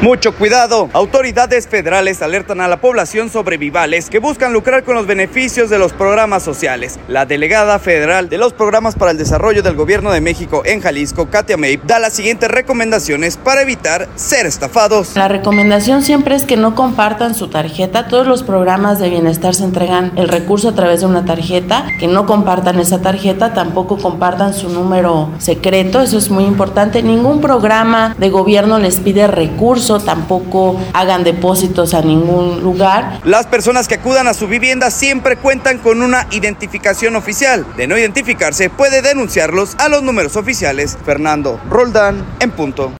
Mucho cuidado. Autoridades federales alertan a la población sobre vivales que buscan lucrar con los beneficios de los programas sociales. La delegada federal de los programas para el desarrollo del Gobierno de México en Jalisco, Katia Meip, da las siguientes recomendaciones para evitar ser estafados. La recomendación siempre es que no compartan su tarjeta. Todos los programas de bienestar se entregan el recurso a través de una tarjeta. Que no compartan esa tarjeta, tampoco compartan su número secreto, eso es muy importante. Ningún programa de gobierno les pide recursos, tampoco hagan depósitos a ningún lugar. Las personas que acudan a su vivienda siempre cuentan con una identificación oficial. De no identificarse, puede denunciarlos a los números oficiales. Fernando Roldán, en punto.